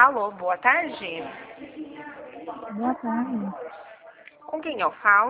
Alô, boa tarde. Boa tarde. Com quem eu falo?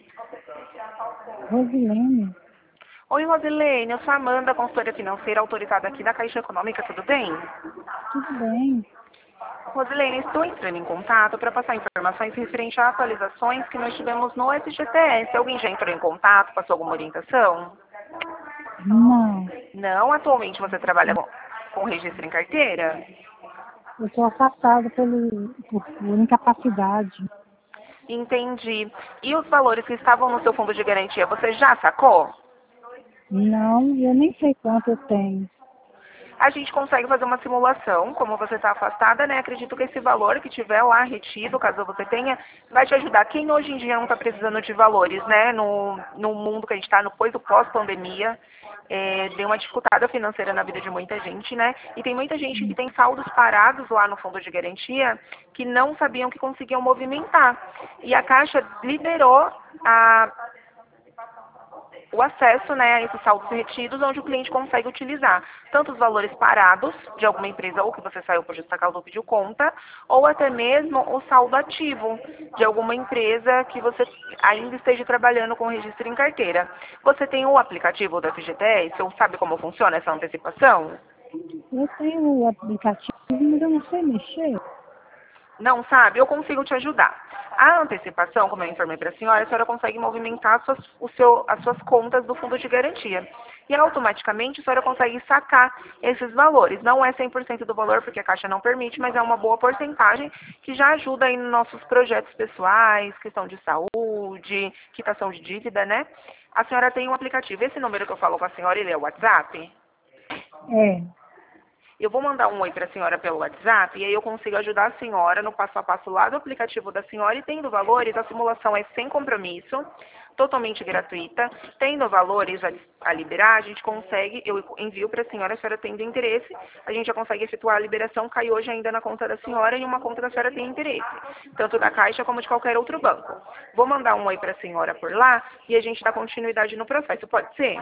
Rosilene. Oi, Rosilene, eu sou a Amanda, consultora financeira autorizada aqui da Caixa Econômica, tudo bem? Tudo bem? Rosilene, estou entrando em contato para passar informações referente a atualizações que nós tivemos no FGTS. Alguém já entrou em contato, passou alguma orientação? Não. Não, atualmente você trabalha com registro em carteira? Eu estou afastada por incapacidade. Entendi. E os valores que estavam no seu fundo de garantia, você já sacou? Não, eu nem sei quanto eu tenho. A gente consegue fazer uma simulação, como você está afastada, né? Acredito que esse valor que tiver lá retido, caso você tenha, vai te ajudar. Quem hoje em dia não está precisando de valores, né? No mundo que a gente está, no pós-pandemia, deu uma dificuldade financeira na vida de muita gente, né? E tem muita gente que tem saldos parados lá no fundo de garantia que não sabiam que conseguiam movimentar. E a Caixa liberou o acesso, né, a esses saldos retidos, onde o cliente consegue utilizar tanto os valores parados de alguma empresa ou que você saiu por justa causa ou pediu conta, ou até mesmo o saldo ativo de alguma empresa que você ainda esteja trabalhando com registro em carteira. Você tem o aplicativo do FGTS ou sabe como funciona essa antecipação? Eu tenho o aplicativo, mas eu não sei mexer. Não sabe? Eu consigo te ajudar. A antecipação, como eu informei para a senhora consegue movimentar as suas contas do fundo de garantia. E automaticamente a senhora consegue sacar esses valores. Não é 100% do valor, porque a Caixa não permite, mas é uma boa porcentagem que já ajuda aí nos nossos projetos pessoais, questão de saúde, quitação de dívida, né? A senhora tem um aplicativo. Esse número que eu falo com a senhora, ele é o WhatsApp? É, Eu vou mandar um oi para a senhora pelo WhatsApp e aí eu consigo ajudar a senhora no passo a passo lá do aplicativo da senhora e tendo valores, a simulação é sem compromisso, totalmente gratuita. Tendo valores a liberar, a gente consegue, eu envio para a senhora tendo interesse, a gente já consegue efetuar a liberação, cai hoje ainda na conta da senhora e uma conta da senhora tem interesse, tanto da Caixa como de qualquer outro banco. Vou mandar um oi para a senhora por lá e a gente dá continuidade no processo, pode ser?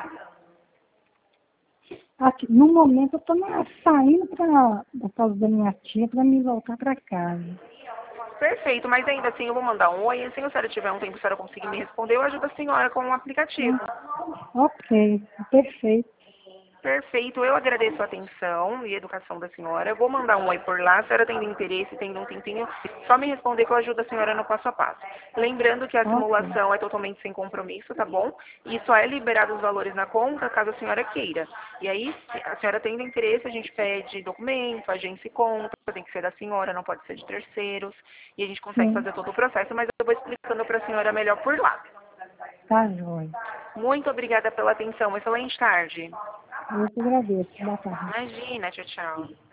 aqui, no momento eu estou saindo da casa da minha tia para me voltar para casa. Perfeito, mas ainda assim eu vou mandar um oi, e se a senhora tiver um tempo, a senhora conseguir me responder, eu ajudo a senhora com o aplicativo. Ok, perfeito. Perfeito, eu agradeço a atenção e a educação da senhora. Eu vou mandar um oi por lá, a senhora tendo interesse, tendo um tempinho, só me responder que eu ajudo a senhora no passo a passo. Lembrando que a Ok, simulação é totalmente sem compromisso, tá bom? E só é liberado os valores na conta caso a senhora queira. E aí, se a senhora tendo interesse, a gente pede documento, agência e conta, tem que ser da senhora, não pode ser de terceiros, e a gente consegue sim, fazer todo o processo, mas eu vou explicando para a senhora melhor por lá. tá jóia. Muito obrigada pela atenção, excelente tarde. Eu que agradeço. Boa tarde. Imagina, tchau, tchau.